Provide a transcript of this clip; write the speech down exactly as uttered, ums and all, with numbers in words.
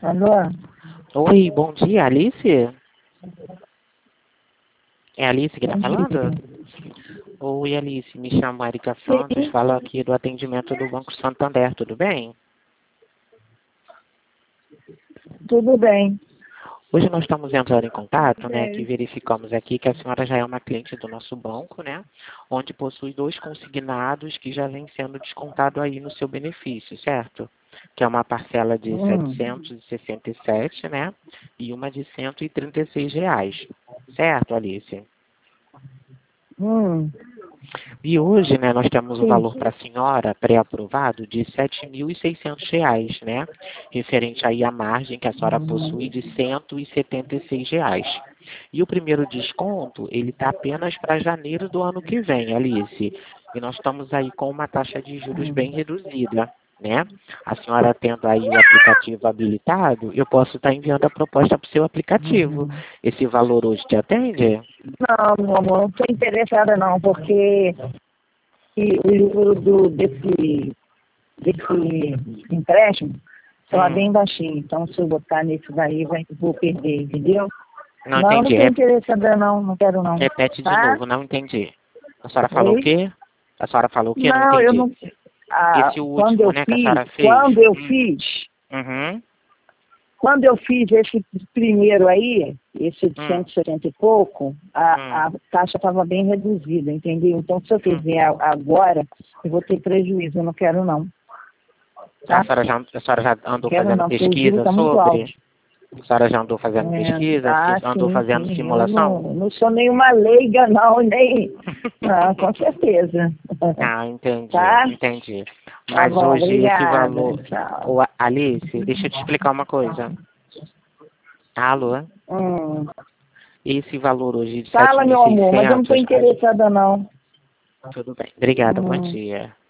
Alô? Oi, bom dia, Alice? É a Alice que está Bom falando? dia. Oi, Alice, me chamo Erika Santos, Sim, falo aqui do atendimento do Banco Santander, tudo bem? tudo bem. Hoje nós estamos entrando em contato, né, que É. verificamos aqui que a senhora já é uma cliente do nosso banco, né, onde possui dois consignados que já vem sendo descontado aí no seu benefício, certo? Que é uma parcela de Hum, setecentos e sessenta e sete, né, e uma de cento e trinta e seis reais, certo, Alice? hum, E hoje, né, nós temos o sim. valor para a senhora pré-aprovado de sete mil e seiscentos reais, né? Referente aí à margem que a senhora possui Hum, de cento e setenta e seis reais. E o primeiro desconto, ele está apenas para janeiro do ano que vem, Alice. E nós estamos aí com uma taxa de juros bem hum, reduzida, né? A senhora tendo aí o aplicativo habilitado, eu posso estar enviando a proposta para o seu aplicativo. hum. Esse valor hoje te atende? Não, meu amor, não estou interessada não, porque e o juro do, desse, desse empréstimo estava Hum, bem baixinho. Então, se eu botar nesse daí, vai, vou perder, entendeu? não Não, não entendi. estou interessada não, não quero não. Repete de Tá? novo, não entendi. A senhora falou o Oi? quê? A senhora falou o quê? Não Não, eu entendi. não... Ah, Esse quando último, eu né, que a fiz, senhora fez. quando eu Hum, fiz, uhum, Quando eu fiz esse primeiro aí, esse de hum, cento e setenta e pouco, hum, a, a taxa estava bem reduzida, entendeu? Então, se eu hum. fizer a- agora, eu vou ter prejuízo, eu não quero não, A tá? senhora, já, a senhora já Não andou quero fazendo não, porque o juro pesquisa está muito alto. sobre? A senhora já andou fazendo É, pesquisa? ah, Andou sim, fazendo sim, eu simulação? não, não sou nenhuma leiga não, nem... Ah, com certeza. Ah, entendi, Tá? entendi. Tá Mas bom, hoje esse obrigada. valor... Tchau. Ô, Alice, deixa eu te explicar uma coisa. Alô? Hum. Esse valor hoje de Fala, meu amor, mas eu não estou sete mil e seiscentos, a- interessada não. tudo bem. Obrigada, bom Hum. dia.